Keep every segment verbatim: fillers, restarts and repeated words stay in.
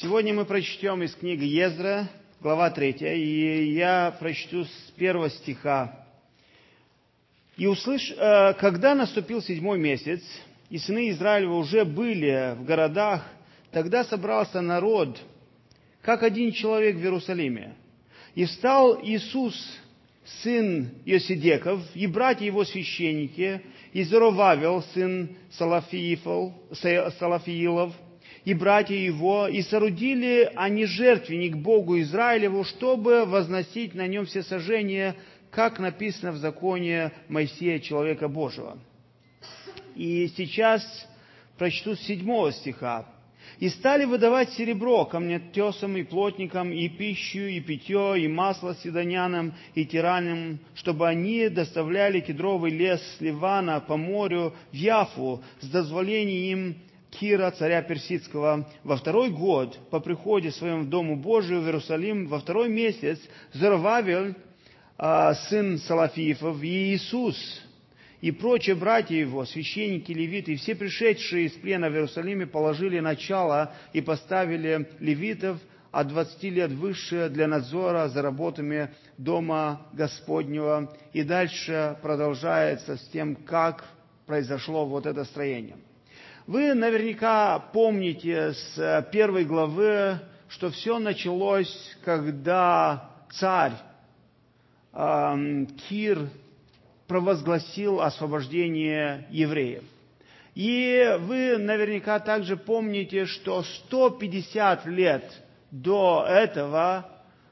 Сегодня мы прочтем из книги Ездра, глава третья, и я прочту с первого стиха. «И услыш... когда наступил седьмой месяц, и сыны Израилева уже были в городах, тогда собрался народ, как один человек в Иерусалиме. И встал Иисус, сын Иосидеков, и братья его священники, и Зоровавел, сын Салафиилов, и братья его, и соорудили они жертвенник Богу Израилеву, чтобы возносить на нем всесожжение, как написано в законе Моисея, человека Божьего». И сейчас прочту с седьмого стиха. «И стали выдавать серебро камнетесам и плотникам, и пищу, и питье, и масло сидонянам, и тиранам, чтобы они доставляли кедровый лес с Ливана по морю в Яфу с дозволением Кира, царя Персидского. Во второй год по приходе своем в Дому Божию в Иерусалим, во второй месяц, Зоровавель, сын Салафиифов, и Иисус, и прочие братья его, священники, левиты, и все пришедшие из плена в Иерусалиме положили начало и поставили левитов от двадцати лет выше для надзора за работами Дома Господнего». И дальше продолжается с тем, как произошло вот это строение. Вы наверняка помните с первой главы, что все началось, когда царь э, Кир провозгласил освобождение евреев. И вы наверняка также помните, что сто пятьдесят лет до этого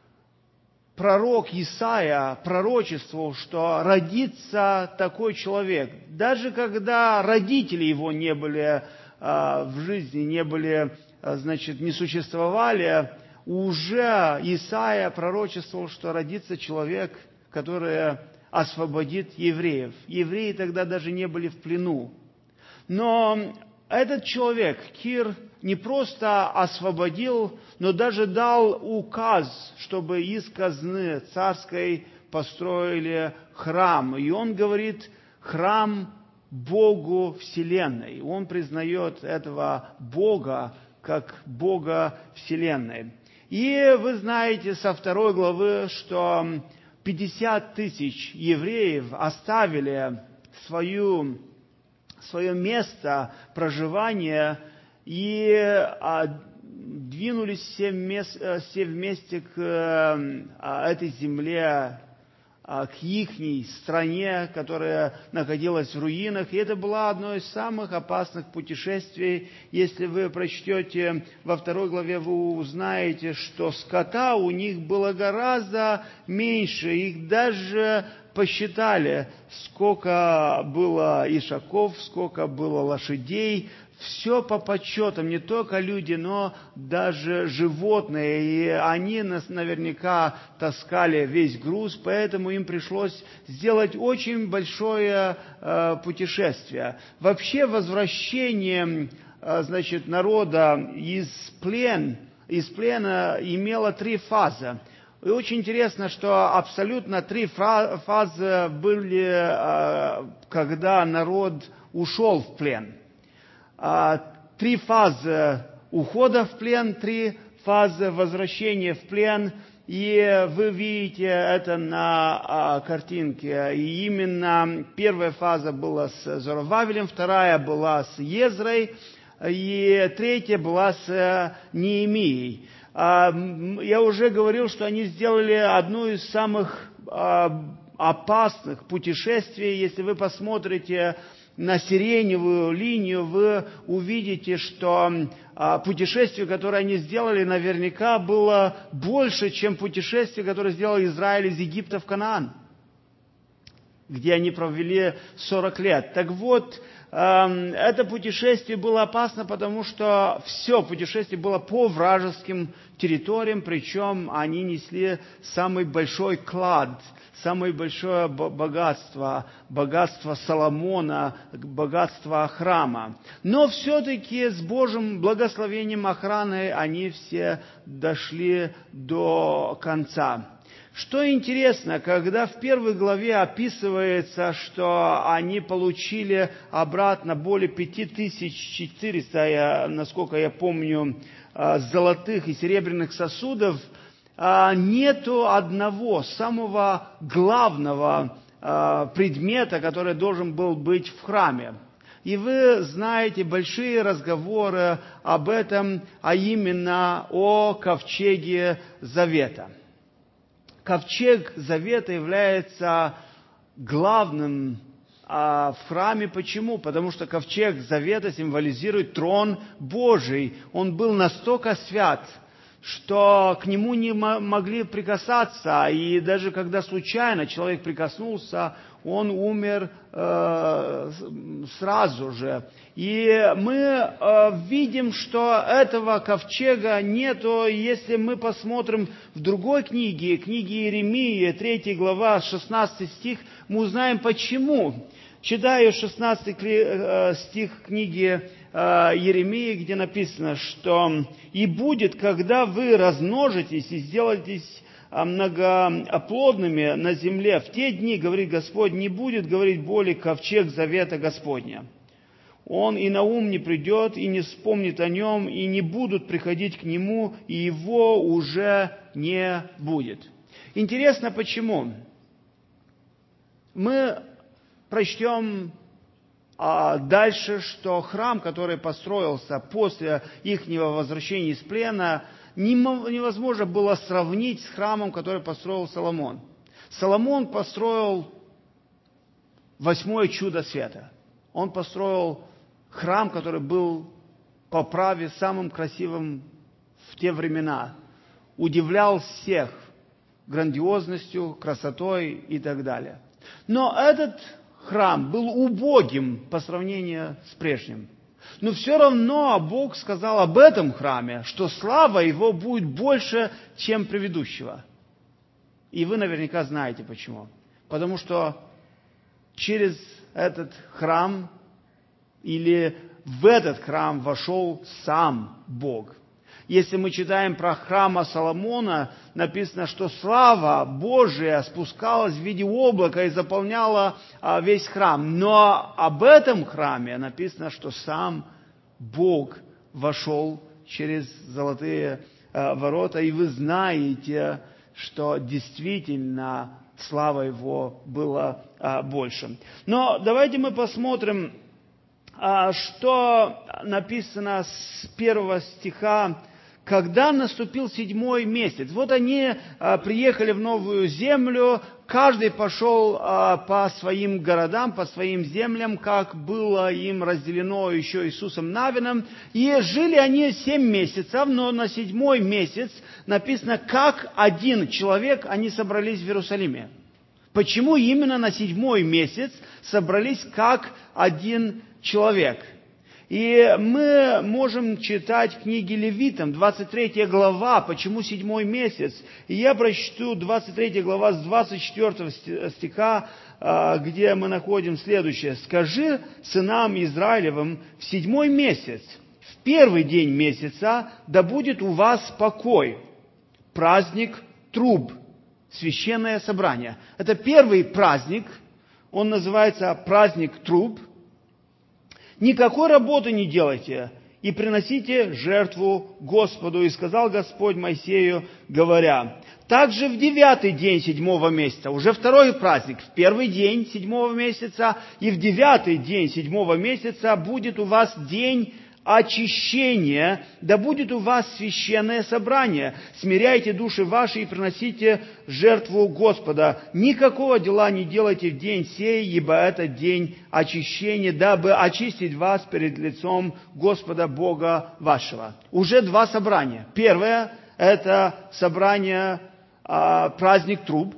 пророк Исаия пророчествовал, что родится такой человек. Даже когда родители его не были э, в жизни, не были, э, значит, не существовали, уже Исаия пророчествовал, что родится человек, который освободит евреев. Евреи тогда даже не были в плену. Но этот человек, Кир, не просто освободил, но даже дал указ, чтобы из казны царской построили храм. И он говорит: храм Богу Вселенной. Он признает этого Бога как Бога Вселенной. И вы знаете со второй главы, что пятьдесят тысяч евреев оставили свою, свое место проживания и а, двинулись все вместе, все вместе к а, этой земле, а, к ихней стране, которая находилась в руинах. И это было одно из самых опасных путешествий. Если вы прочтете во второй главе, вы узнаете, что скота у них было гораздо меньше. Их даже посчитали, сколько было ишаков, сколько было лошадей. Все по подсчетам, не только люди, но даже животные. И они нас наверняка таскали весь груз, поэтому им пришлось сделать очень большое э, путешествие. Вообще возвращение э, значит, народа из, плен, из плена имело три фазы. И очень интересно, что абсолютно три фазы были, э, когда народ ушел в плен. Три фазы ухода в плен, три фазы возвращения в плен. И вы видите это на картинке. И именно первая фаза была с Зоровавелем, вторая была с Езрой, и третья была с Неемией. Я уже говорил, что они сделали одну из самых опасных путешествий. Если вы посмотрите на сиреневую линию, вы увидите, что а, путешествие, которое они сделали, наверняка было больше, чем путешествие, которое сделал Израиль из Египта в Канаан, где они провели сорок лет. Так вот, э, это путешествие было опасно, потому что все путешествие было по вражеским территориям, причем они несли самый большой клад, самое большое богатство, богатство Соломона, богатство храма. Но все-таки с Божьим благословением охраны они все дошли до конца. Что интересно, когда в первой главе описывается, что они получили обратно более пять тысяч четыреста, насколько я помню, золотых и серебряных сосудов, нету одного самого главного предмета, который должен был быть в храме. И вы знаете большие разговоры об этом, а именно о ковчеге Завета. Ковчег Завета является главным а, в храме. Почему? Потому что ковчег Завета символизирует трон Божий. Он был настолько свят, что к нему не могли прикасаться. И даже когда случайно человек прикоснулся, он умер э, сразу же. И мы э, видим, что этого ковчега нету. Если мы посмотрим в другой книге, книге Иеремии, третья глава, шестнадцатый стих, мы узнаем почему. Читаю шестнадцатый стих книги Иеремии, где написано, что «И будет, когда вы размножитесь и сделаетесь многоплодными на земле, в те дни, говорит Господь, не будет, говорить более ковчег завета Господня. Он и на ум не придет, и не вспомнит о нем, и не будут приходить к нему, и его уже не будет». Интересно, почему? Мы прочтем а, дальше, что храм, который построился после их возвращения из плена, невозможно было сравнить с храмом, который построил Соломон. Соломон построил восьмое чудо света. Он построил храм, который был по праве самым красивым в те времена. Удивлял всех грандиозностью, красотой и так далее. Но этот храм был убогим по сравнению с прежним. Но все равно Бог сказал об этом храме, что слава его будет больше, чем предыдущего. И вы наверняка знаете почему. Потому что через этот храм или в этот храм вошел сам Бог. Если мы читаем про храм Соломона, написано, что слава Божия спускалась в виде облака и заполняла весь храм. Но об этом храме написано, что сам Бог вошел через золотые ворота. И вы знаете, что действительно слава его была больше. Но давайте мы посмотрим, что написано с первого стиха. Когда наступил седьмой месяц, вот они а, приехали в новую землю, каждый пошел а, по своим городам, по своим землям, как было им разделено еще Иисусом Навином, и жили они семь месяцев, но на седьмой месяц написано, как один человек они собрались в Иерусалиме. Почему именно на седьмой месяц собрались как один человек? И мы можем читать книги Левитам, двадцать третья глава, почему седьмой месяц. И я прочту двадцать третья глава с двадцать четвёртого стиха, где мы находим следующее. «Скажи сынам Израилевым в седьмой месяц, в первый день месяца, да будет у вас покой, праздник труб, священное собрание». Это первый праздник, он называется праздник труб. «Никакой работы не делайте, и приносите жертву Господу». И сказал Господь Моисею, говоря, «Также в девятый день седьмого месяца», уже второй праздник, в первый день седьмого месяца и в девятый день седьмого месяца будет у вас день очищения, да будет у вас священное собрание. Смиряйте души ваши и приносите жертву Господа. Никакого дела не делайте в день сей, ибо это день очищения, дабы очистить вас перед лицом Господа Бога вашего». Уже два собрания. Первое – это собрание, а, праздник труб.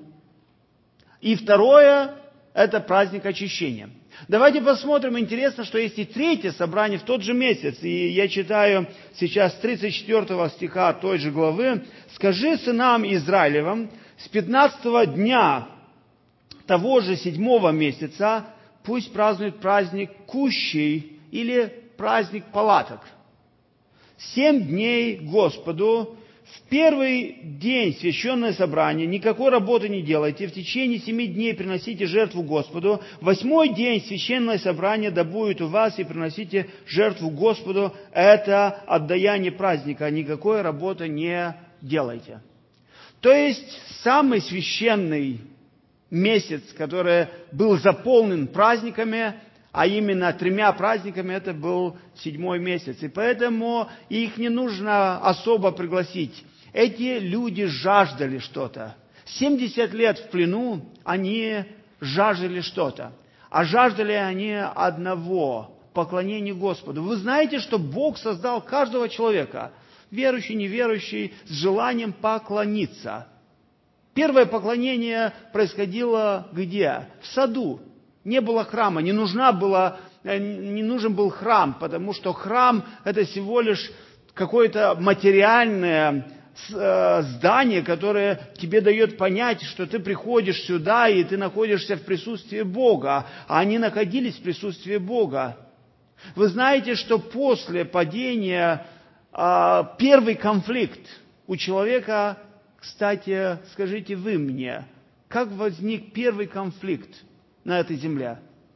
И второе – это праздник очищения. Давайте посмотрим, интересно, что есть и третье собрание в тот же месяц. И я читаю сейчас тридцать четвёртого стиха той же главы. «Скажи сынам Израилевым, с пятнадцатого дня того же седьмого месяца пусть празднуют праздник кущей или праздник палаток. Семь дней Господу, В первый день священное собрание никакой работы не делайте, в течение семи дней приносите жертву Господу. В восьмой день священное собрание да будет у вас, и приносите жертву Господу. Это отдаяние праздника, никакой работы не делайте. То есть самый священный месяц, который был заполнен праздниками, а именно тремя праздниками, это был седьмой месяц. И поэтому их не нужно особо пригласить. Эти люди жаждали что-то. семьдесят лет в плену они жаждали что-то. А жаждали они одного – поклонения Господу. Вы знаете, что Бог создал каждого человека, верующий, неверующий, с желанием поклониться. Первое поклонение происходило где? В саду. Не было храма, не, нужна была, не нужен был храм, потому что храм – это всего лишь какое-то материальное здание, которое тебе дает понять, что ты приходишь сюда, и ты находишься в присутствии Бога, а они находились в присутствии Бога. Вы знаете, что после падения первый конфликт у человека, кстати, скажите вы мне, как возник первый конфликт на этой земле?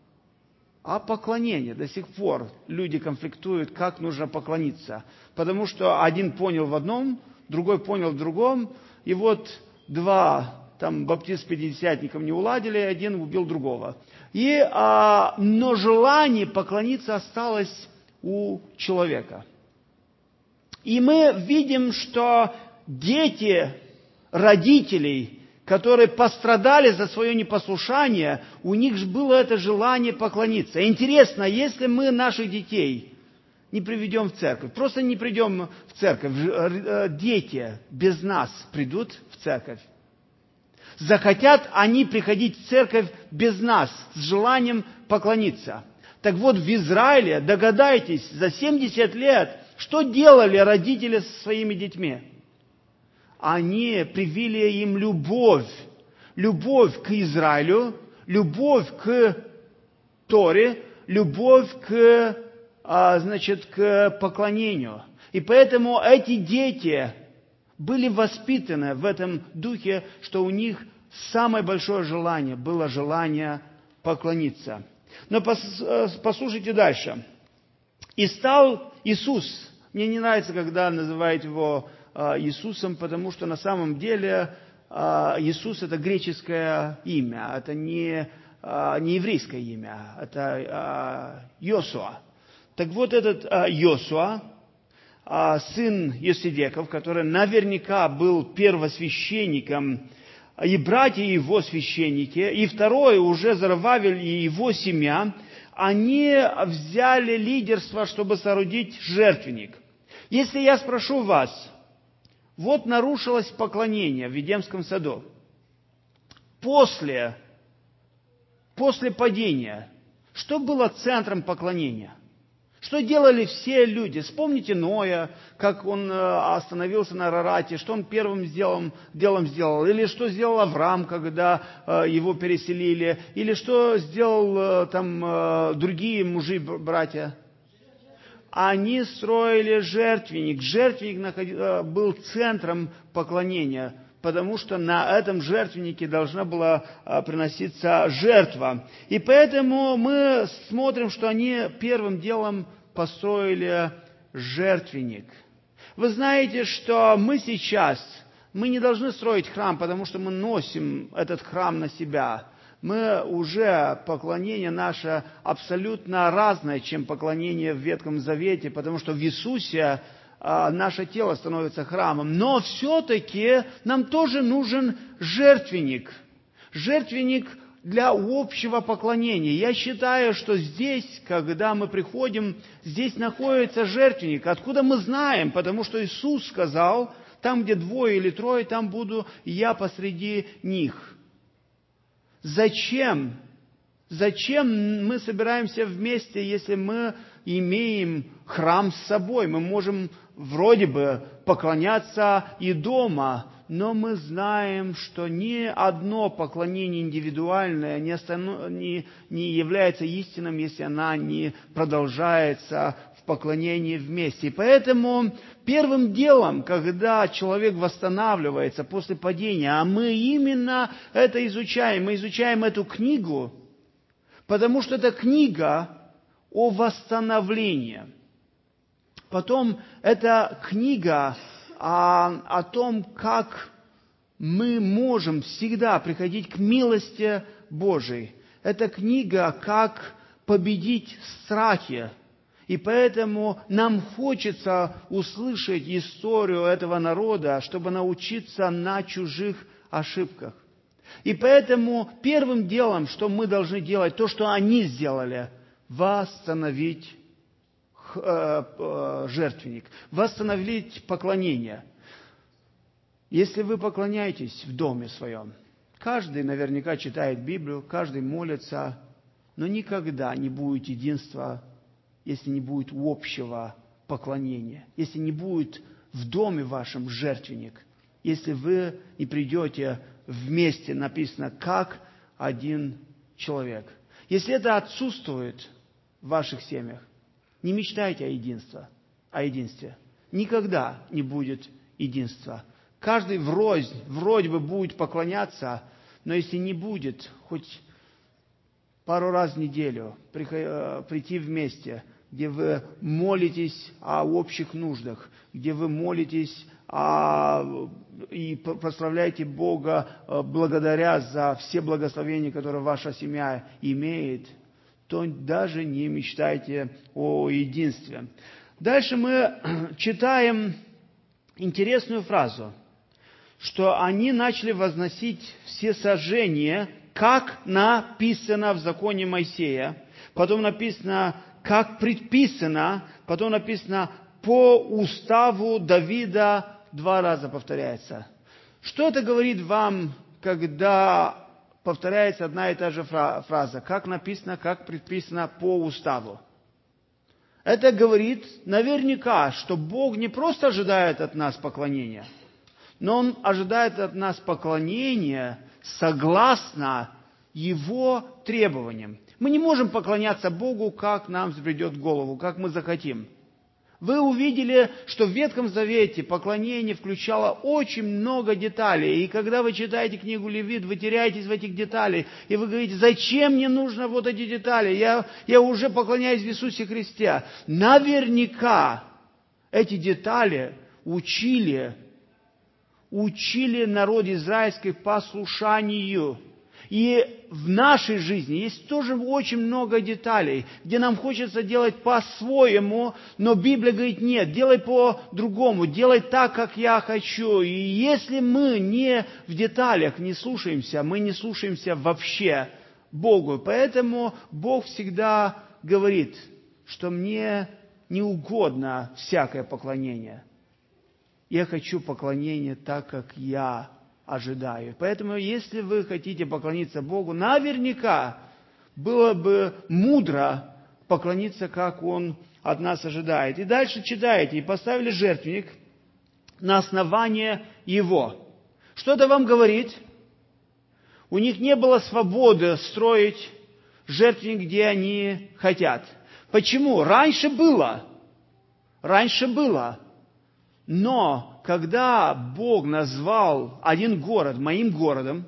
А поклонение. До сих пор люди конфликтуют, как нужно поклониться. Потому что один понял в одном, другой понял в другом. И вот два там баптист-пятидесятников не уладили, один убил другого. И, а, но желание поклониться осталось у человека. И мы видим, что дети родителей, которые пострадали за свое непослушание, у них же было это желание поклониться. Интересно, если мы наших детей не приведем в церковь, просто не придем в церковь, дети без нас придут в церковь. Захотят они приходить в церковь без нас, с желанием поклониться. Так вот, в Израиле, догадайтесь, за семьдесят лет, что делали родители со своими детьми? Они привили им любовь. Любовь к Израилю, любовь к Торе, любовь к, а, значит, к поклонению. И поэтому эти дети были воспитаны в этом духе, что у них самое большое желание было желание поклониться. Но послушайте дальше. «И стал Иисус». Мне не нравится, когда называют его Иисусом, потому что на самом деле Иисус – это греческое имя, это не, не еврейское имя, это Йосуа. Так вот этот Йосуа, сын Йоседеков, который наверняка был первосвященником, и братья его священники, и второй уже Зоровавель и его семья, они взяли лидерство, чтобы соорудить жертвенник. Если я спрошу вас, вот нарушилось поклонение в Эдемском саду. После, после падения, что было центром поклонения? Что делали все люди? Вспомните Ноя, как он остановился на Арарате, что он первым сделом, делом сделал. Или что сделал Авраам, когда его переселили. Или что сделал там другие мужи, братья. Они строили жертвенник. Жертвенник был центром поклонения, потому что на этом жертвеннике должна была приноситься жертва. И поэтому мы смотрим, что они первым делом построили жертвенник. Вы знаете, что мы сейчас, мы не должны строить храм, потому что мы носим этот храм на себя. Мы уже, поклонение наше абсолютно разное, чем поклонение в Ветхом Завете, потому что в Иисусе а, наше тело становится храмом. Но все-таки нам тоже нужен жертвенник. Жертвенник для общего поклонения. Я считаю, что здесь, когда мы приходим, здесь находится жертвенник. Откуда мы знаем? Потому что Иисус сказал, там, где двое или трое, там буду я посреди них. Зачем? Зачем мы собираемся вместе, если мы имеем храм с собой? Мы можем вроде бы поклоняться и дома, но мы знаем, что ни одно поклонение индивидуальное не, останов... не, не является истинным, если она не продолжается в поклонении вместе. И поэтому первым делом, когда человек восстанавливается после падения, а мы именно это изучаем, мы изучаем эту книгу, потому что это книга о восстановлении. Потом это книга о, о том, как мы можем всегда приходить к милости Божией. Это книга, как победить страхи. И поэтому нам хочется услышать историю этого народа, чтобы научиться на чужих ошибках. И поэтому первым делом, что мы должны делать, то, что они сделали, восстановить жертвенник, восстановить поклонение. Если вы поклоняетесь в доме своем, каждый наверняка читает Библию, каждый молится, но никогда не будет единства, если не будет общего поклонения, если не будет в доме вашем жертвенник, если вы не придете вместе, написано, как один человек. Если это отсутствует в ваших семьях, не мечтайте о единстве, о единстве. Никогда не будет единства. Каждый врозь, вроде бы будет поклоняться, но если не будет хоть пару раз в неделю прийти вместе, где вы молитесь о общих нуждах, где вы молитесь о, и прославляете Бога благодаря за все благословения, которые ваша семья имеет, то даже не мечтайте о единстве. Дальше мы читаем интересную фразу, что они начали возносить все сожжения, как написано в законе Моисея. Потом написано, как предписано. Потом написано, по уставу Давида. Два раза повторяется. Что это говорит вам, когда повторяется одна и та же фраза? Как написано, как предписано по уставу. Это говорит наверняка, что Бог не просто ожидает от нас поклонения, но Он ожидает от нас поклонения согласно Его требованиям. Мы не можем поклоняться Богу, как нам взбредет в голову, как мы захотим. Вы увидели, что в Ветхом Завете поклонение включало очень много деталей. И когда вы читаете книгу Левит, вы теряетесь в этих деталях. И вы говорите, зачем мне нужно вот эти детали? Я, я уже поклоняюсь в Иисусе Христе. Наверняка эти детали учили, учили народ израильский послушанию. И в нашей жизни есть тоже очень много деталей, где нам хочется делать по-своему, но Библия говорит, нет, делай по-другому, делай так, как я хочу. И если мы не в деталях не слушаемся, мы не слушаемся вообще Богу. Поэтому Бог всегда говорит, что мне не угодно всякое поклонение. Я хочу поклонение так, как я ожидаю. Поэтому, если вы хотите поклониться Богу, наверняка было бы мудро поклониться, как Он от нас ожидает. И дальше читаете, и поставили жертвенник на основание его. Что это вам говорит? У них не было свободы строить жертвенник, где они хотят. Почему? Раньше было. Раньше было. Но когда Бог назвал один город моим городом,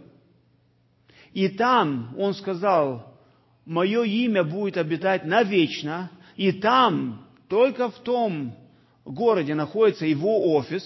и там Он сказал, мое имя будет обитать навечно, и там, только в том городе находится Его офис,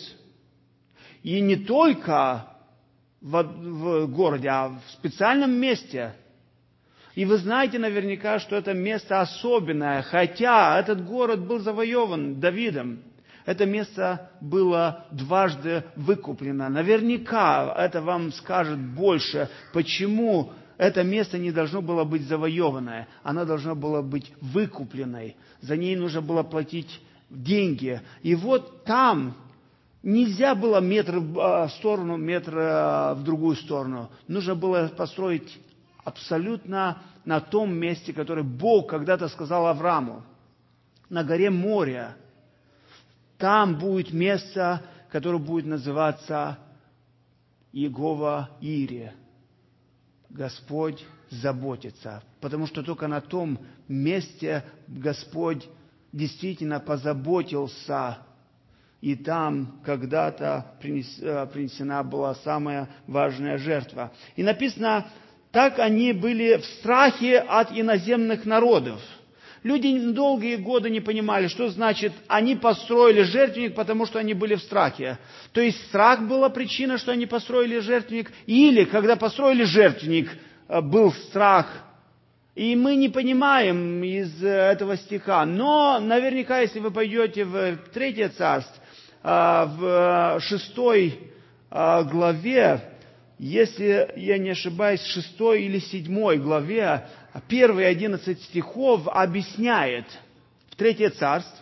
и не только в, в городе, а в специальном месте. И вы знаете наверняка, что это место особенное, хотя этот город был завоеван Давидом. Это место было дважды выкуплено. Наверняка это вам скажет больше, почему это место не должно было быть завоеванное. Оно должно было быть выкупленной. За ней нужно было платить деньги. И вот там нельзя было метр в сторону, метр в другую сторону. Нужно было построить абсолютно на том месте, которое Бог когда-то сказал Аврааму. На горе Мория. Там будет место, которое будет называться Иегова Ире. Господь заботится, потому что только на том месте Господь действительно позаботился, и там когда-то принесена была самая важная жертва. И написано, так они были в страхе от иноземных народов. Люди долгие годы не понимали, что значит, они построили жертвенник, потому что они были в страхе. То есть страх была причина, что они построили жертвенник, или когда построили жертвенник, был страх. И мы не понимаем из этого стиха. Но наверняка, если вы пойдете в Третье царство, в шестой главе, если я не ошибаюсь, шестой или седьмой главе, первые одиннадцать стихов объясняет в Третье царство,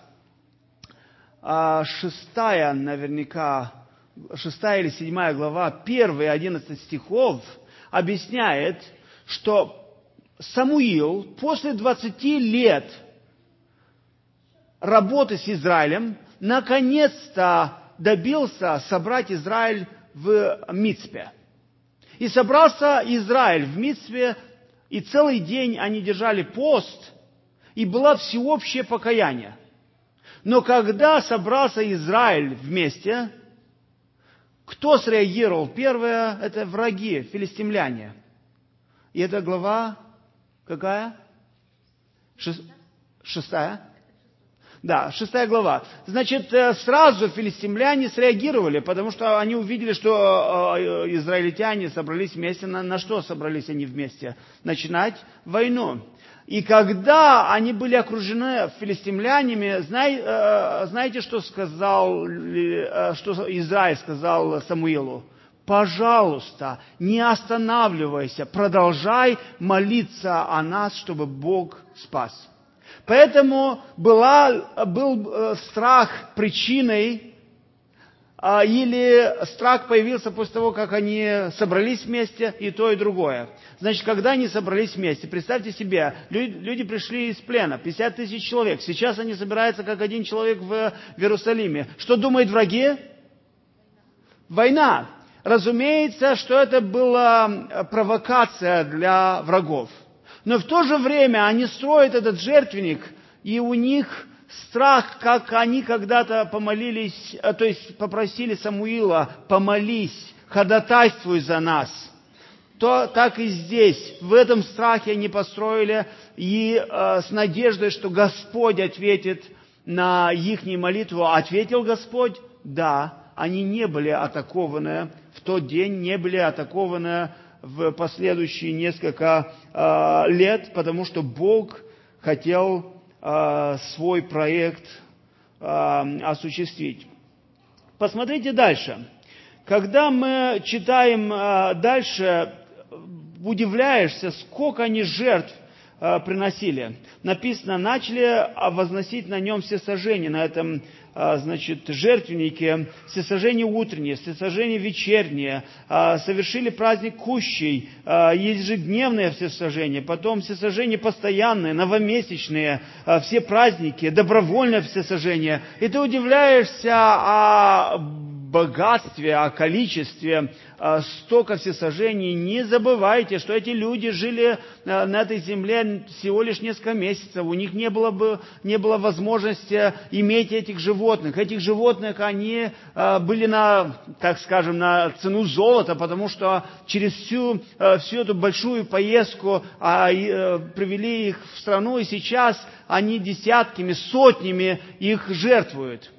шестая, наверняка, шестая или седьмая глава, первые одиннадцать стихов объясняет, что Самуил после двадцати лет работы с Израилем наконец-то добился собрать Израиль в Мицпе. И собрался Израиль в Мицпе, и целый день они держали пост, и было всеобщее покаяние. Но когда собрался Израиль вместе, кто среагировал? Первое – это враги, филистимляне. И эта глава какая? Шест... Шестая? Да, шестая глава. Значит, сразу филистимляне среагировали, потому что они увидели, что израильтяне собрались вместе. На, на что собрались они вместе? Начинать войну. И когда они были окружены филистимлянами, знаете, что сказал, что Израиль сказал Самуилу? Пожалуйста, не останавливайся, продолжай молиться о нас, чтобы Бог спас. Поэтому была, был страх причиной, или страх появился после того, как они собрались вместе, и то, и другое. Значит, когда они собрались вместе, представьте себе, люди, люди пришли из плена, пятьдесят тысяч человек. Сейчас они собираются как один человек в, в Иерусалиме. Что думают враги? Война. Разумеется, что это была провокация для врагов. Но в то же время они строят этот жертвенник, и у них страх, как они когда-то помолились, то есть попросили Самуила: помолись, ходатайствуй за нас. То так и здесь, в этом страхе они построили, и э, с надеждой, что Господь ответит на их молитву. Ответил Господь? Да, они не были атакованы в тот день, не были атакованы в последующие несколько э, лет, потому что Бог хотел э, свой проект э, осуществить. Посмотрите дальше. Когда мы читаем э, дальше, удивляешься, сколько они жертв э, приносили. Написано, начали возносить на нем всесожжения, на этом значит, жертвеннике, всесожжение утреннее, всесожжение вечернее, совершили праздник кущей, ежедневное всесожжение, потом всесожжение постоянное, новомесячные, все праздники, добровольное всесожжение. И ты удивляешься о богатстве, о количестве, столько всесожжений. Не забывайте, что эти люди жили на этой земле всего лишь несколько месяцев. У них не было бы, не было возможности иметь этих животных. Этих животных, они были на, так скажем, на цену золота, потому что через всю, всю эту большую поездку привели их в страну, и сейчас они десятками, сотнями их жертвуют.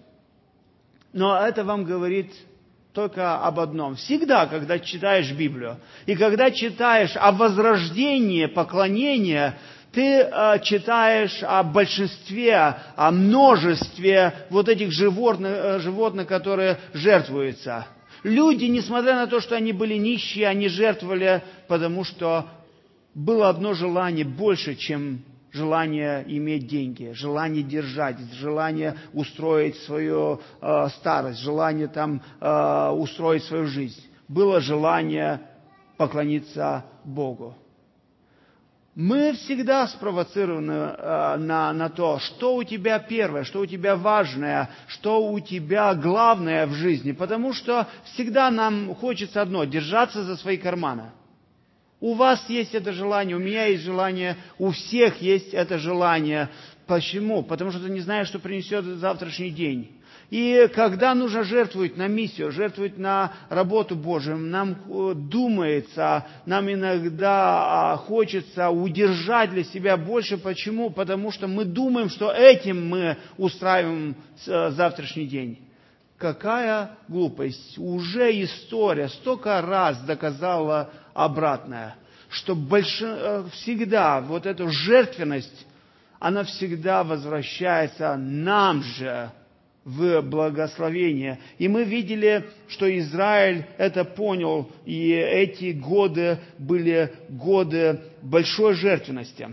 Но это вам говорит только об одном. Всегда, когда читаешь Библию, и когда читаешь о возрождении поклонения, ты э, читаешь о большинстве, о множестве вот этих животных, э, животных, которые жертвуются. Люди, несмотря на то, что они были нищие, они жертвовали, потому что было одно желание больше, чем желание иметь деньги, желание держать, желание устроить свою э, старость, желание там э, устроить свою жизнь. Было желание поклониться Богу. Мы всегда спровоцированы э, на, на то, что у тебя первое, что у тебя важное, что у тебя главное в жизни. Потому что всегда нам хочется одно – держаться за свои карманы. У вас есть это желание, у меня есть желание, у всех есть это желание. Почему? Потому что ты не знаешь, что принесет завтрашний день. И когда нужно жертвовать на миссию, жертвовать на работу Божию, нам думается, нам иногда хочется удержать для себя больше. Почему? Потому что мы думаем, что этим мы устраиваем завтрашний день. Какая глупость. Уже история столько раз доказала обратное, что больше, всегда вот эту жертвенность, она всегда возвращается нам же в благословение. И мы видели, что Израиль это понял, и эти годы были годы большой жертвенности.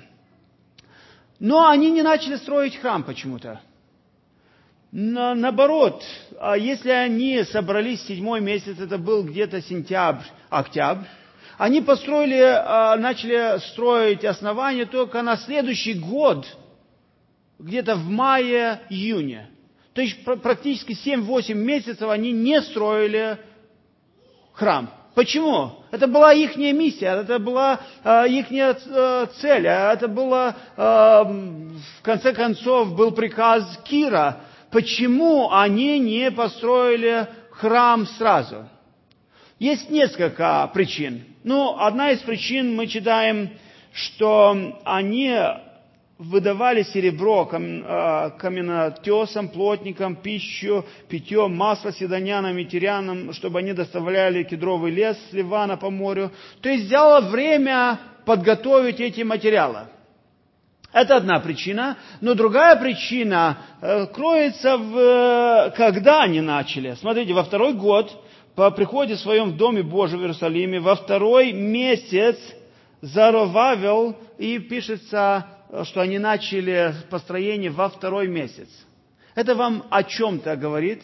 Но они не начали строить храм почему-то. На, наоборот, если они собрались в седьмой месяц, это был где-то сентябрь, октябрь, они построили, начали строить основание только на следующий год, где-то в мае-июне. То есть практически семь-восемь месяцев они не строили храм. Почему? Это была их миссия, это была э, их э, цель, это было, э, в конце концов, был приказ Кира. Почему они не построили храм сразу? Есть несколько причин. Ну, одна из причин, мы читаем, что они выдавали серебро каменотесам, плотникам, пищу, питье, масло сидонянам и тирянам, чтобы они доставляли кедровый лес с Ливана по морю. То есть взяло время подготовить эти материалы. Это одна причина. Но другая причина э, кроется в... Когда они начали? Смотрите, во второй год, по приходе своем в Доме Божьем в Иерусалиме, во второй месяц Зоровавел, и пишется, что они начали построение во второй месяц. Это вам о чем-то говорит?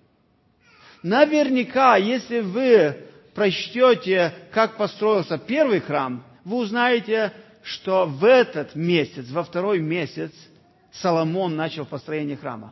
Наверняка, если вы прочтете, как построился первый храм, вы узнаете, что в этот месяц, во второй месяц, Соломон начал построение храма.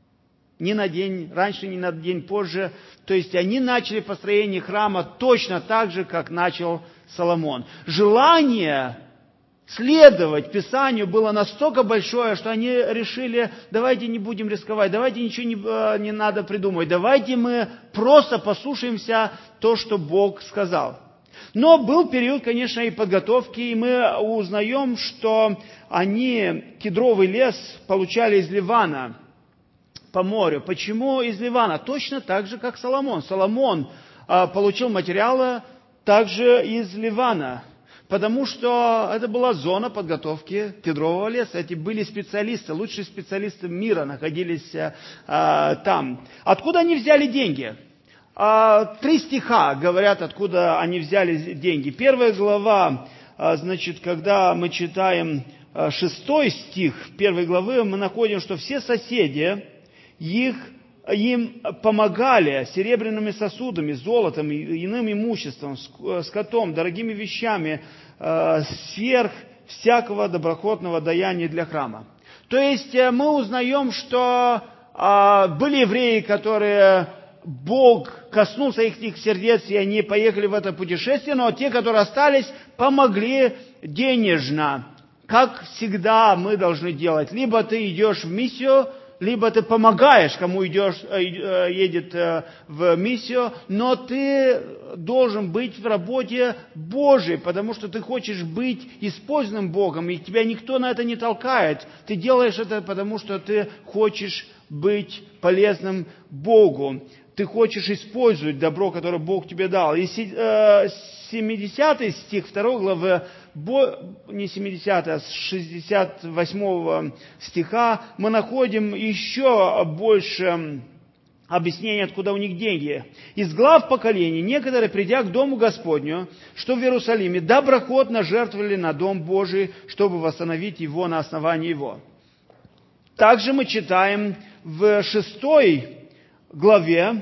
Ни на день раньше, ни на день позже. То есть они начали построение храма точно так же, как начал Соломон. Желание следовать Писанию было настолько большое, что они решили, давайте не будем рисковать, давайте ничего не, не надо придумывать, давайте мы просто послушаемся то, что Бог сказал. Но был период, конечно, и подготовки, и мы узнаем, что они кедровый лес получали из Ливана по морю. Почему из Ливана? Точно так же, как Соломон. Соломон а, получил материалы также из Ливана, потому что это была зона подготовки кедрового леса. Эти были специалисты, лучшие специалисты мира находились а, там. Откуда они взяли деньги? А, три стиха говорят, откуда они взяли деньги. Первая глава, а, значит, когда мы читаем а, шестой стих первой главы, мы находим, что все соседи их, им помогали серебряными сосудами, золотом, иным имуществом, скотом, дорогими вещами, э, сверх всякого доброхотного даяния для храма. То есть мы узнаем, что э, были евреи, которые Бог коснулся их, их сердец, и они поехали в это путешествие, но те, которые остались, помогли денежно. Как всегда мы должны делать. Либо ты идешь в миссию, либо ты помогаешь, кому идешь, едет в миссию, но ты должен быть в работе Божией, потому что ты хочешь быть использованным Богом, и тебя никто на это не толкает. Ты делаешь это, потому что ты хочешь быть полезным Богу. Ты хочешь использовать добро, которое Бог тебе дал. И семидесятый стих второй главы, не семидесятый, а с шестьдесят восьмого стиха мы находим еще больше объяснений, откуда у них деньги. Из глав поколений некоторые, придя к Дому Господню, что в Иерусалиме, доброхотно жертвовали на Дом Божий, чтобы восстановить его на основании его. Также мы читаем в шестой главе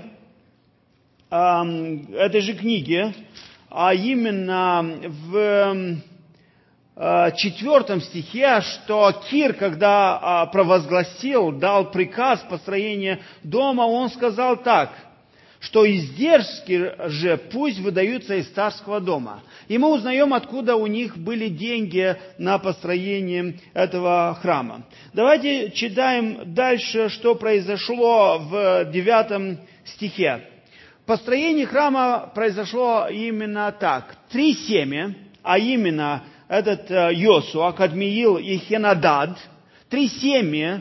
э, этой же книги, а именно в четвертом стихе, что Кир, когда провозгласил, дал приказ построения дома, он сказал так, что издержки же пусть выдаются из царского дома. И мы узнаем, откуда у них были деньги на построение этого храма. Давайте читаем дальше, что произошло в девятом стихе. Построение храма произошло именно так. Три семьи, а именно этот Йосуа, Кадмиил и Хенадад, три семьи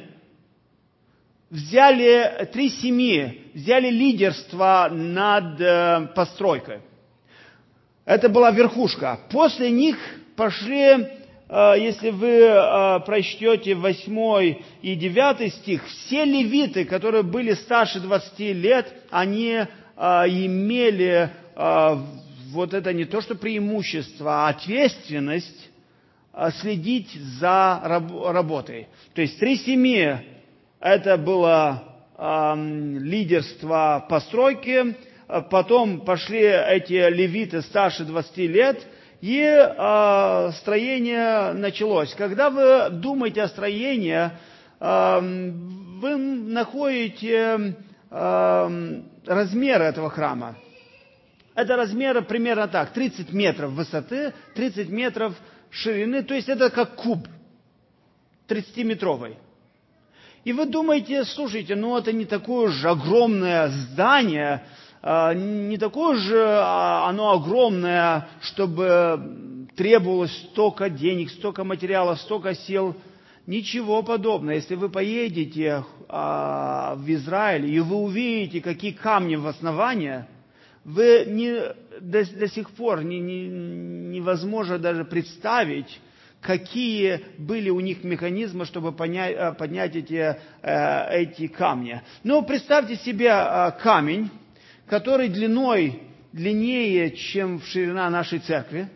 взяли, три семьи взяли лидерство над постройкой. Это была верхушка. После них пошли, если вы прочтете восьмой и девятый стих, все левиты, которые были старше двадцати лет, они имели вот это не то что преимущество, а ответственность следить за работой. То есть три семьи это было э, лидерство постройки, потом пошли эти левиты старше двадцати лет, и э, строение началось. Когда вы думаете о строении, э, вы находите э, размеры этого храма. Это размеры примерно так, тридцать метров высоты, тридцать метров ширины, то есть это как куб тридцатиметровый. И вы думаете, слушайте, ну это не такое же огромное здание, не такое же оно огромное, чтобы требовалось столько денег, столько материалов, столько сил. Ничего подобного. Если вы поедете в Израиль и вы увидите, какие камни в основании, вы не, до, до сих пор не, не, невозможно даже представить, какие были у них механизмы, чтобы понять, поднять эти, эти камни. Но представьте себе камень, который длиной длиннее, чем ширина нашей церкви.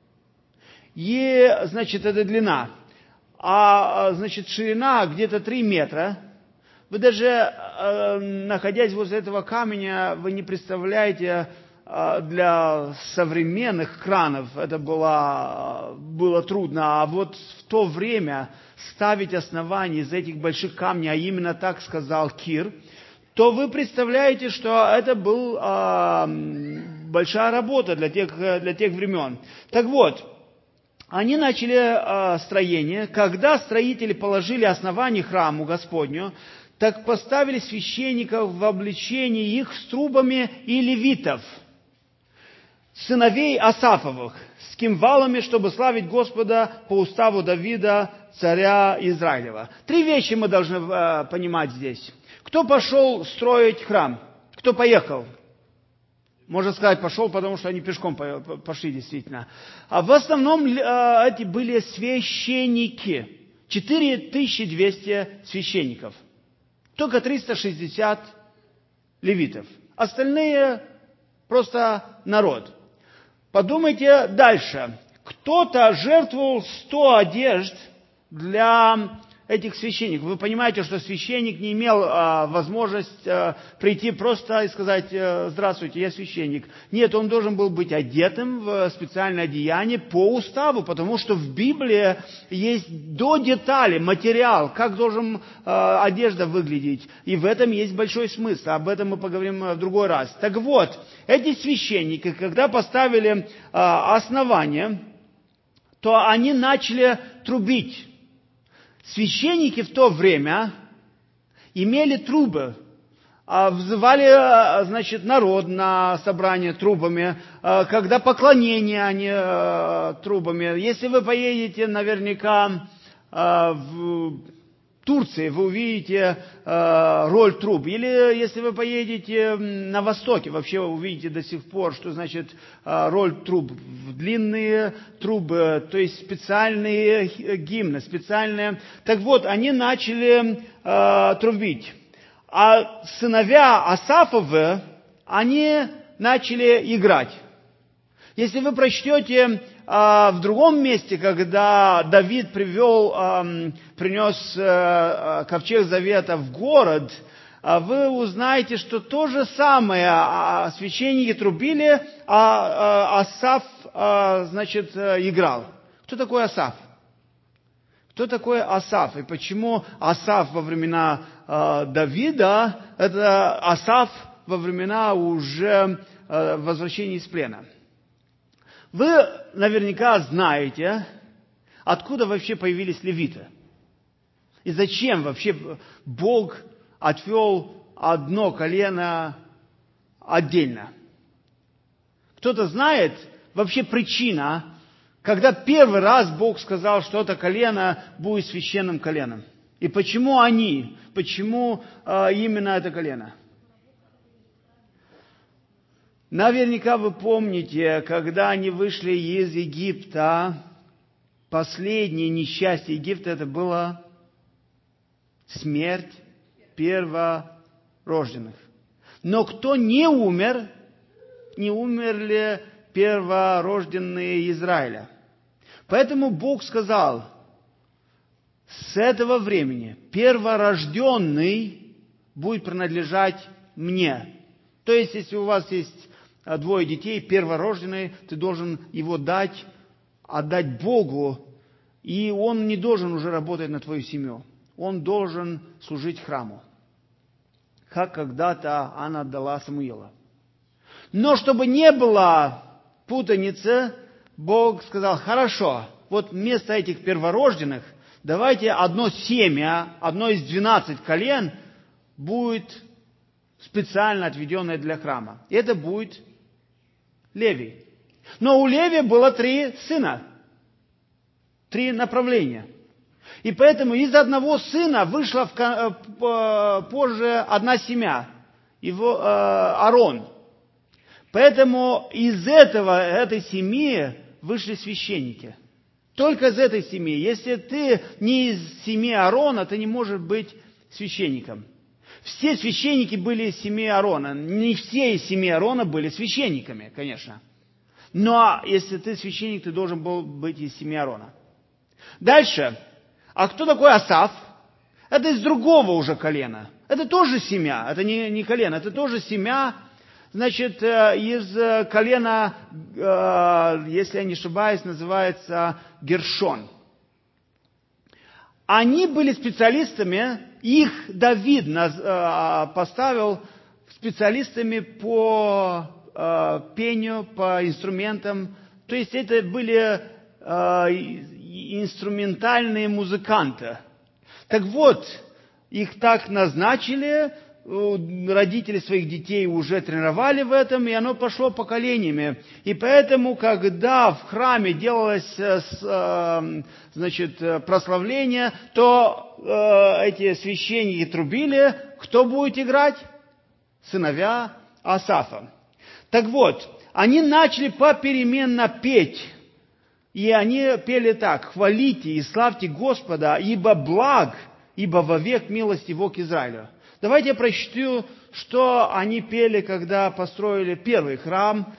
И, значит, это длина. А, значит, ширина где-то три метра. Вы даже, находясь возле этого камня, вы не представляете, для современных кранов это было, было трудно. А вот в то время ставить основание из этих больших камней, а именно так сказал Кир, то вы представляете, что это была большая работа для тех, для тех времен. Так вот, они начали строение. Когда строители положили основание храму Господню, так поставили священников в обличении их с трубами и левитов, сыновей Асафовых, с кимвалами, чтобы славить Господа по уставу Давида, царя Израилева. Три вещи мы должны э, понимать здесь. Кто пошел строить храм? Кто поехал? Можно сказать, пошел, потому что они пешком пошли действительно. А в основном э, эти были священники. четыре тысячи двести священников. Только триста шестьдесят левитов. Остальные просто народ. Подумайте дальше. Кто-то жертвовал сто одежд для этих священников. Вы понимаете, что священник не имел а, возможность а, прийти просто и сказать: «Здравствуйте, я священник». Нет, он должен был быть одетым в специальное одеяние по уставу, потому что в Библии есть до деталей материал, как должен а, одежда выглядеть. И в этом есть большой смысл. Об этом мы поговорим в другой раз. Так вот, эти священники, когда поставили а, основание, то они начали трубить. Священники в то время имели трубы, взывали, значит, народ на собрание трубами, когда поклонение они трубами. Если вы поедете наверняка в Турции, вы увидите роль труб. Или если вы поедете на Востоке, вообще вы увидите до сих пор, что значит роль труб. Длинные трубы, то есть специальные гимны, специальные. Так вот, они начали трубить. А сыновья Асафовы, они начали играть. Если вы прочтете а, в другом месте, когда Давид привел, а, принес а, ковчег завета в город, а, вы узнаете, что то же самое а, священники трубили, а, а Асаф, а, значит, играл. Кто такой Асаф? Кто такой Асаф? И почему Асаф во времена э, Давида, это Асаф во времена уже э, возвращения из плена? Вы наверняка знаете, откуда вообще появились левиты. И зачем вообще Бог отвел одно колено отдельно? Кто-то знает вообще причина, когда первый раз Бог сказал, что это колено будет священным коленом. И почему они, почему э, именно это колено? Наверняка вы помните, когда они вышли из Египта, последнее несчастье Египта, это была смерть перворожденных. Но кто не умер, не умерли перворожденные Израиля. Поэтому Бог сказал, с этого времени перворожденный будет принадлежать мне. То есть, если у вас есть двое детей, перворожденный, ты должен его дать, отдать Богу, и он не должен уже работать на твою семью. Он должен служить храму, как когда-то Анна отдала Самуила. Но чтобы не было путаницы, Бог сказал, хорошо, вот вместо этих перворожденных давайте одно семя, одно из двенадцати колен будет специально отведенное для храма. И это будет Леви. Но у Леви было три сына, три направления. И поэтому из одного сына вышла в, позже одна семья, его э, Аарон. Поэтому из этого, этой семьи вышли священники. Только из этой семьи. Если ты не из семьи Аарона, ты не можешь быть священником. Все священники были из семьи Аарона. Не все из семьи Аарона были священниками, конечно. Но если ты священник, ты должен был быть из семьи Аарона. Дальше. А кто такой Асаф? Это из другого уже колена. Это тоже семья. Это не, не колено, это тоже семья. Значит, из колена, если я не ошибаюсь, называется Гершон. Они были специалистами, их Давид поставил специалистами по пению, по инструментам. То есть это были инструментальные музыканты. Так вот, их так назначили, родители своих детей уже тренировали в этом, и оно пошло поколениями. И поэтому, когда в храме делалось, значит, прославление, то эти священники трубили, кто будет играть? Сыновья Асафа. Так вот, они начали попеременно петь. И они пели так: «Хвалите и славьте Господа, ибо благ, ибо вовек милость Его к Израилю». Давайте я прочту, что они пели, когда построили первый храм.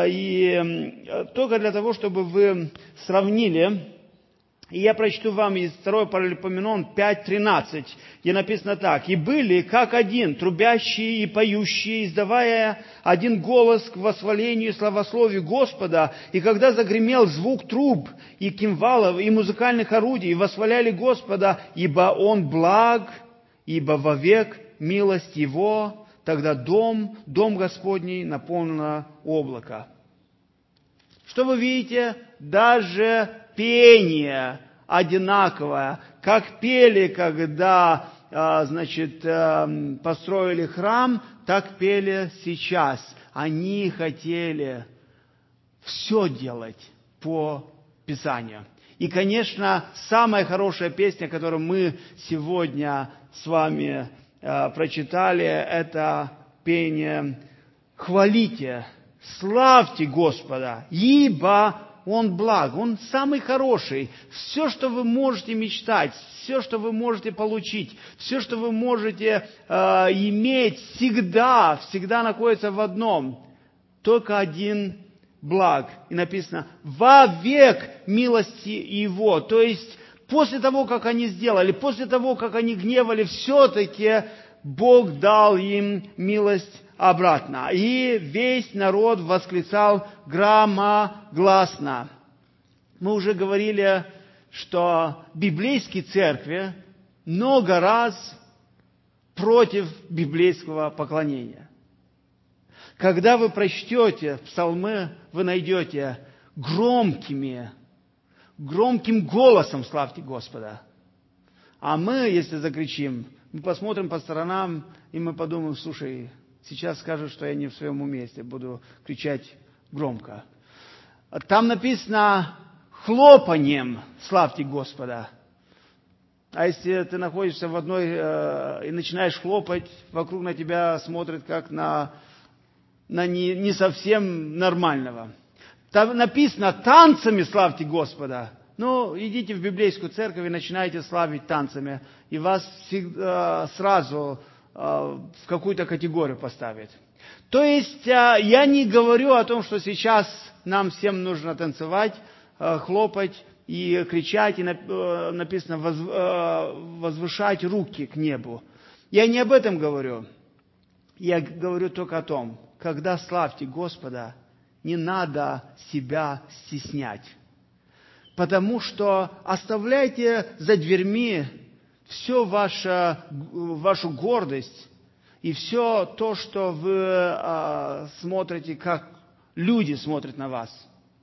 И только для того, чтобы вы сравнили. И я прочту вам из второго Паралипоменон пять тринадцать, где написано так: «И были, как один, трубящие и поющие, издавая один голос к восхвалению и славословию Господа. И когда загремел звук труб и кимвалов и музыкальных орудий, восхваляли Господа, ибо Он благ, ибо вовек милость Его, тогда дом, дом Господний наполнено облако». Что вы видите? Даже пение одинаковое. Как пели, когда, значит, построили храм, так пели сейчас. Они хотели все делать по Писанию. И, конечно, самая хорошая песня, которую мы сегодня с вами прочитали, это пение «Хвалите, славьте Господа, ибо Он благ, Он самый хороший». Все, что вы можете мечтать, все, что вы можете получить, все, что вы можете э, иметь, всегда, всегда находится в одном. Только один благ. И написано «вовек милости Его». То есть, после того, как они сделали, после того, как они гневали, все-таки Бог дал им милость обратно. И весь народ восклицал громогласно. Мы уже говорили, что библейские церкви много раз против библейского поклонения. Когда вы прочтете псалмы, вы найдете громкими, громким голосом славьте Господа. А мы, если закричим, мы посмотрим по сторонам, и мы подумаем, слушай, сейчас скажут, что я не в своем уме, если буду кричать громко. Там написано хлопанием славьте Господа. А если ты находишься в одной э, и начинаешь хлопать, вокруг на тебя смотрят как на, на не, не совсем нормального. Там написано танцами славьте Господа. Ну, идите в библейскую церковь и начинайте славить танцами, и вас всегда, сразу э, в какую-то категорию поставят. То есть э, я не говорю о том, что сейчас нам всем нужно танцевать, э, хлопать и кричать, и э, написано воз, э, возвышать руки к небу. Я не об этом говорю. Я говорю только о том, когда славьте Господа, не надо себя стеснять. Потому что оставляйте за дверьми всю вашу, вашу гордость и все то, что вы а, смотрите, как люди смотрят на вас.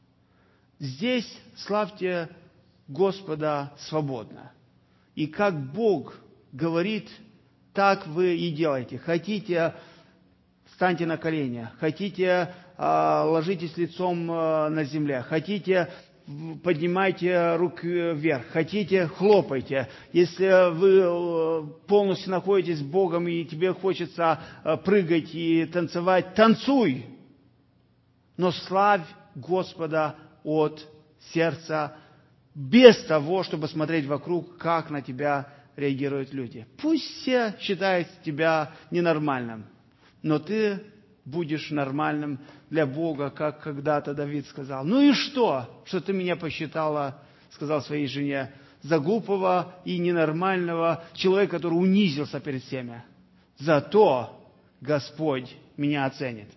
Здесь славьте Господа свободно. И как Бог говорит, так вы и делайте. Хотите, встаньте на колени. Хотите, а, ложитесь лицом а, на земле. Хотите, поднимайте руки вверх. Хотите, хлопайте. Если вы полностью находитесь с Богом и тебе хочется прыгать и танцевать, танцуй. Но славь Господа от сердца, без того, чтобы смотреть вокруг, как на тебя реагируют люди. Пусть все считают тебя ненормальным, но ты будешь нормальным для Бога, как когда-то Давид сказал. Ну и что, что ты меня посчитала, сказал своей жене, за глупого и ненормального человека, который унизился перед всеми. Зато Господь меня оценит.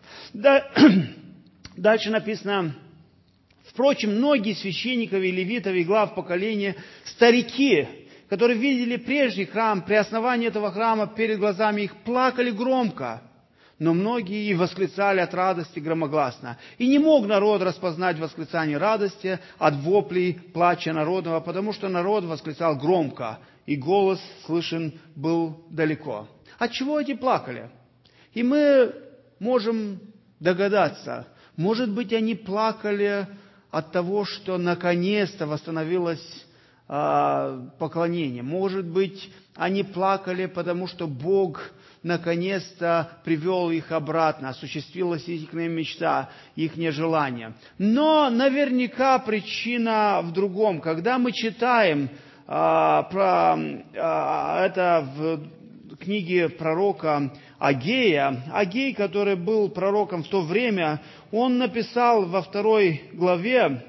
Дальше написано, впрочем, многие священников и левитов и глав поколения, старики, которые видели прежний храм, при основании этого храма перед глазами их, плакали громко. Но многие и восклицали от радости громогласно. И не мог народ распознать восклицание радости от воплей плача народного, потому что народ восклицал громко, и голос слышен был далеко. От чего эти плакали? И мы можем догадаться, может быть, они плакали от того, что наконец-то восстановилось э, поклонение. Может быть, они плакали, потому что Бог наконец-то привел их обратно, осуществилась их мечта, их желание. Но наверняка причина в другом. Когда мы читаем а, про а, это в книге пророка Агея, Агей, который был пророком в то время, он написал во второй главе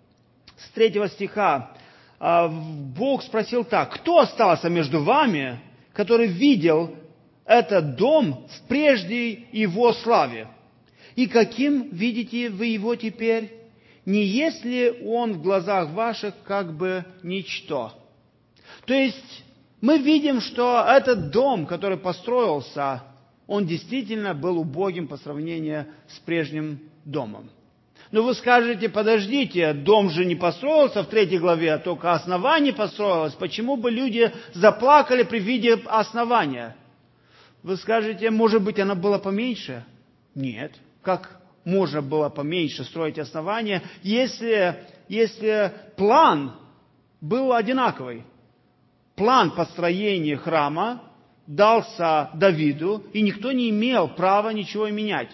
с третьего стиха, а, Бог спросил так: «Кто остался между вами, который видел этот дом в прежней его славе? И каким видите вы его теперь? Не есть ли он в глазах ваших как бы ничто?» То есть мы видим, что этот дом, который построился, он действительно был убогим по сравнению с прежним домом. Но вы скажете, подождите, дом же не построился в третьей главе, а только основание построилось. Почему бы люди заплакали при виде основания? Вы скажете, может быть, оно было поменьше? Нет. Как можно было поменьше строить основание, если, если план был одинаковый? План построения храма дался Давиду, и никто не имел права ничего менять.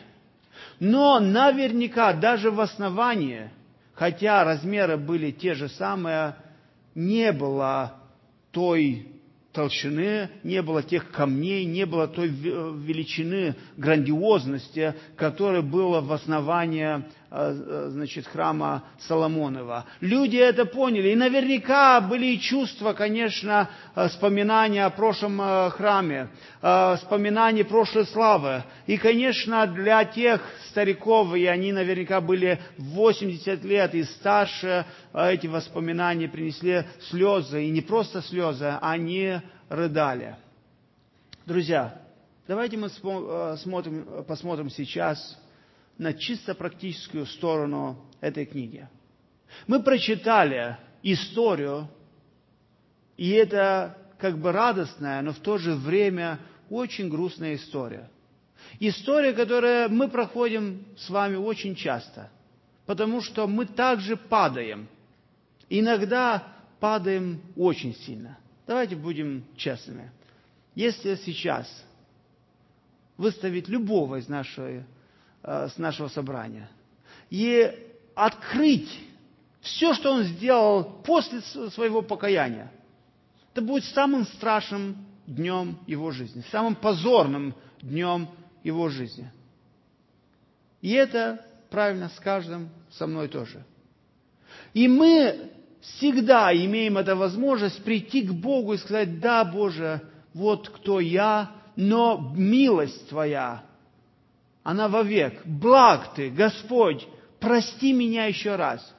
Но наверняка даже в основании, хотя размеры были те же самые, не было той толщины, не было тех камней, не было той величины, грандиозности, которая была в основании, значит, храма Соломонова. Люди это поняли. И наверняка были и чувства, конечно, вспоминания о прошлом храме, вспоминания прошлой славы. И, конечно, для тех стариков, и они наверняка были восемьдесят лет и старше, эти воспоминания принесли слезы. И не просто слезы, они рыдали. Друзья, давайте мы смотрим, посмотрим сейчас на чисто практическую сторону этой книги. Мы прочитали историю, и это как бы радостная, но в то же время очень грустная история. История, которую мы проходим с вами очень часто, потому что мы также падаем. Иногда падаем очень сильно. Давайте будем честными. Если сейчас выставить любого из нашей, с нашего собрания и открыть все, что он сделал после своего покаяния, это будет самым страшным днем его жизни, самым позорным днем его жизни. И это правильно с каждым, со мной тоже. И мы всегда имеем эту возможность прийти к Богу и сказать: да, Боже, вот кто я, но милость Твоя, она вовек. Благ Ты, Господь, прости меня еще раз.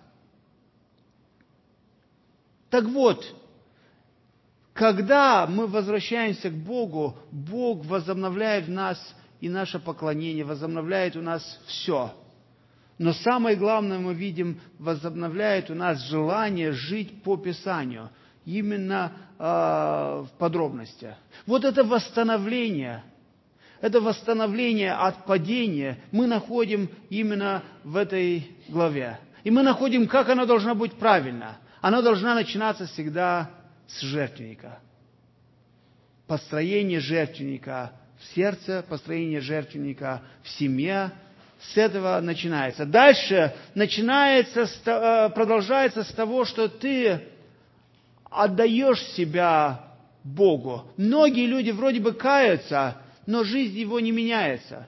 Так вот, когда мы возвращаемся к Богу, Бог возобновляет в нас и наше поклонение, возобновляет у нас все. Но самое главное, мы видим, возобновляет у нас желание жить по Писанию, именно э, в подробностях. Вот это восстановление, это восстановление от падения мы находим именно в этой главе. И мы находим, как оно должно быть правильно. Оно должно начинаться всегда с жертвенника. Построение жертвенника в сердце, построение жертвенника в семье. С этого начинается. Дальше начинается, продолжается с того, что ты отдаешь себя Богу. Многие люди вроде бы каются, но жизнь его не меняется.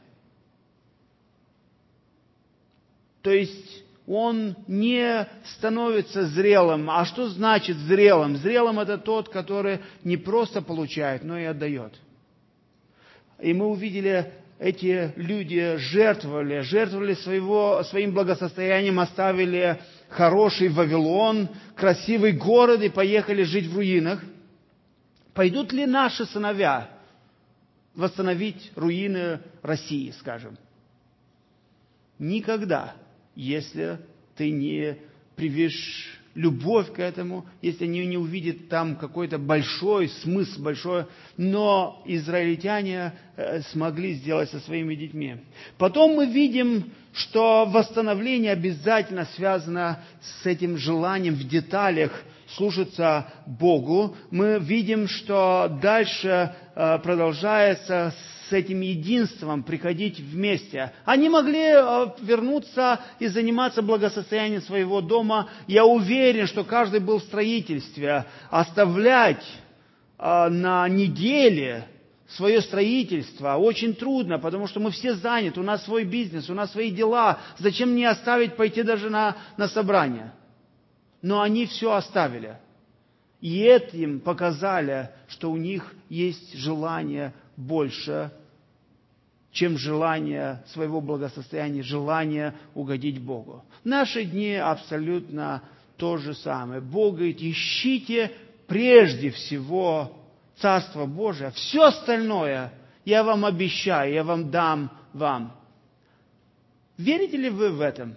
То есть он не становится зрелым. А что значит зрелым? Зрелым — это тот, который не просто получает, но и отдает. И мы увидели, эти люди жертвовали, жертвовали своего, своим благосостоянием, оставили хороший Вавилон, красивый город и поехали жить в руинах. Пойдут ли наши сыновья восстановить руины России, скажем? Никогда, если ты не приведешь любовь к этому, если они не увидят там какой-то большой смысл, большой, но израильтяне смогли сделать со своими детьми. Потом мы видим, что восстановление обязательно связано с этим желанием в деталях слушаться Богу. Мы видим, что дальше продолжается с этим единством приходить вместе. Они могли вернуться и заниматься благосостоянием своего дома. Я уверен, что каждый был в строительстве. Оставлять на неделе свое строительство очень трудно, потому что мы все заняты, у нас свой бизнес, у нас свои дела. Зачем мне оставить, пойти даже на, на собрание? Но они все оставили. И этим показали, что у них есть желание больше, чем желание своего благосостояния, желание угодить Богу. В наши дни абсолютно то же самое. Бог говорит: ищите прежде всего Царство Божие, все остальное я вам обещаю, я вам дам вам. Верите ли вы в этом?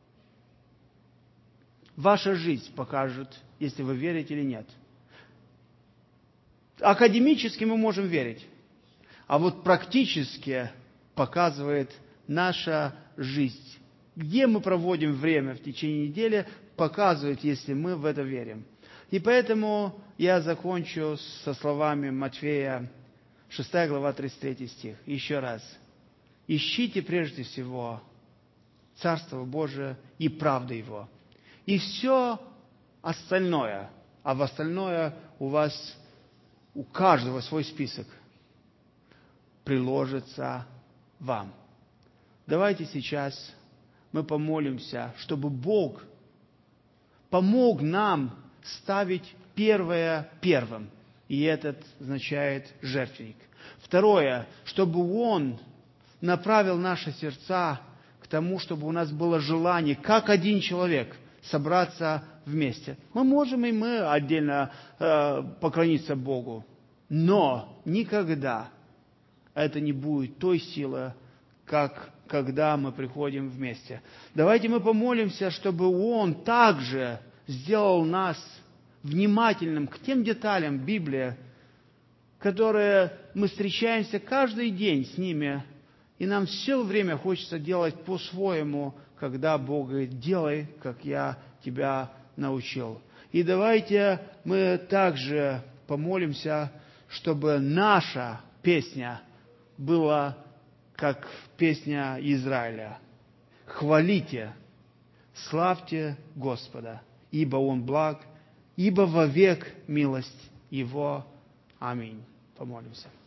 Ваша жизнь покажет, если вы верите или нет. Академически мы можем верить, а вот практически показывает наша жизнь. Где мы проводим время в течение недели, показывает, если мы в это верим. И поэтому я закончу со словами Матфея, шестая глава, тридцать третий стих. Еще раз. Ищите прежде всего Царство Божие и правду Его. И все остальное, а в остальное у вас у каждого свой список, приложится вам. Давайте сейчас мы помолимся, чтобы Бог помог нам ставить первое первым. И это означает жертвенник. Второе, чтобы Он направил наши сердца к тому, чтобы у нас было желание, как один человек, собраться вместе. Мы можем и мы отдельно э, поклониться Богу, но никогда это не будет той силы, как когда мы приходим вместе. Давайте мы помолимся, чтобы Он также сделал нас внимательным к тем деталям Библии, которые мы встречаемся каждый день с ними, и нам все время хочется делать по-своему, когда Бог говорит: делай, как я тебя научил. И давайте мы также помолимся, чтобы наша песня была как песня Израиля. Хвалите, славьте Господа, ибо Он благ, ибо вовек милость Его. Аминь. Помолимся.